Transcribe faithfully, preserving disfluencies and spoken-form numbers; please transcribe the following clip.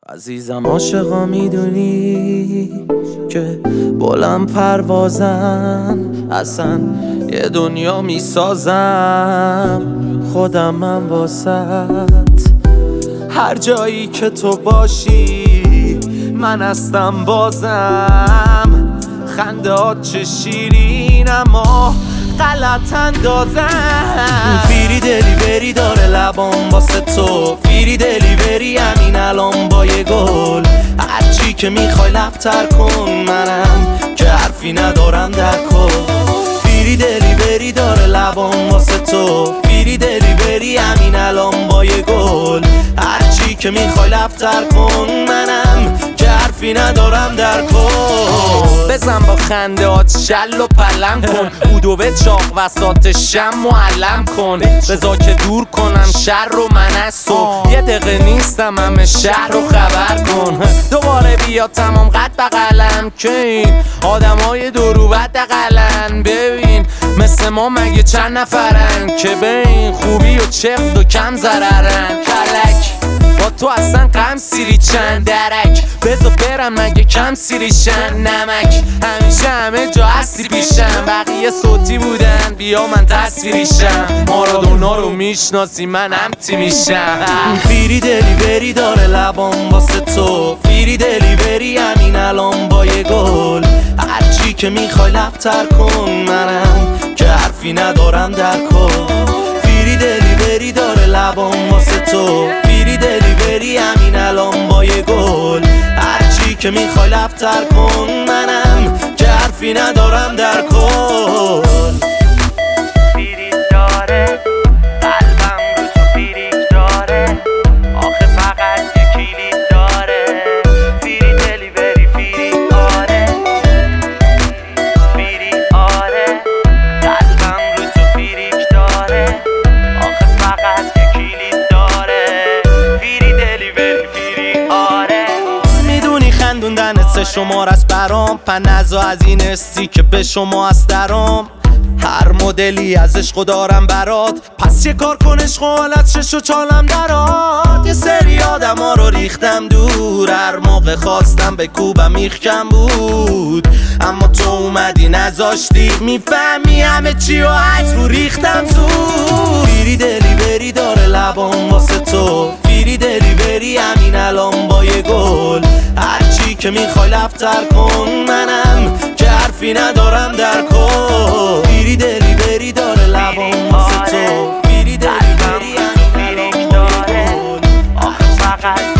عزیزم عاشقا میدونی که بلند پروازم، اصلا یه دنیا میسازم خودم من واسط. هر جایی که تو باشی من هستم بازم. خنده ها چه شیرین اما غلط اندازم. فیری دلی بری داره لبام واسه تو، فیری دلی بری همین الان با یه گل. هرچی که میخوای لبتر کن، منم که حرفی ندارم در کن. فیری دلی بری داره لبام واسه تو، فیری دلی بری همین الان با یه گل. هرچی که میخوای لبتر کن، منم که حرفی ندارم در کن. بزن با خنده هات شل و پلم کن، بودو به چاق وسط شم معلم کن. بذار که دور کنم شر رو من از تو، یه دقیقه نیستم همه شهر رو خبر کن. دوباره بیا تمام قد بغلم که این آدم های دورو بد دقلن. ببین مثل ما مگه چند نفرن که به این خوبی و چفت و کم ضررن. کلک با تو اصلا غم سیری چند درک، بذار برم مگه کم سیریشن. نمک همیشه همه جا هستی پیشم، بقیه صوتی بودن بیا من تصویریشم. مارادونا رو میشناسی من امتی میشم. فیری دلی بری داره لبام واسه تو، فیری دلی بری همین الان با یه گل. هرچی که میخوای لبتر کن، منم که حرفی ندارم در کن. فیری دلی بری داره لبام واسه تو، فیری دلی بری همین الان با یه گل. هرچی که میخوای لبتر کن، منم که حرفی ندارم در کن. فیریک داره قلبم رو تو فیریک داره، آخه فقط یه کلید داره. فیری دلی بری فیریک آره، فیریک آره. قلبم رو تو فیریک داره، آخه فقط یه کلید داره. فیری دلی بری فیریک آره. میدونی خندوندنت سه شمار است برام، پنزا از این استی که به شما است درام. هر مدلی از عشقو دارم برات، پس یه کار کن عشق و حالت شش و چالم درات. یه سری آدم ها رو ریختم دور، هر موقع خواستم به کوبم میخکم بود. اما تو اومدی نذاشتی میفهمی همه چی و عجب رو ریختم تو. فیری دلی بری داره لبام واسه تو، فیری دلی بری همین الان با یه گل. هرچی که میخوای لبتر کن، منم که حرفی ندارم در کن. فیری دلی بری داره لبام واسه تو، فیری دلی بری همین الان با یه گل. آخه فقط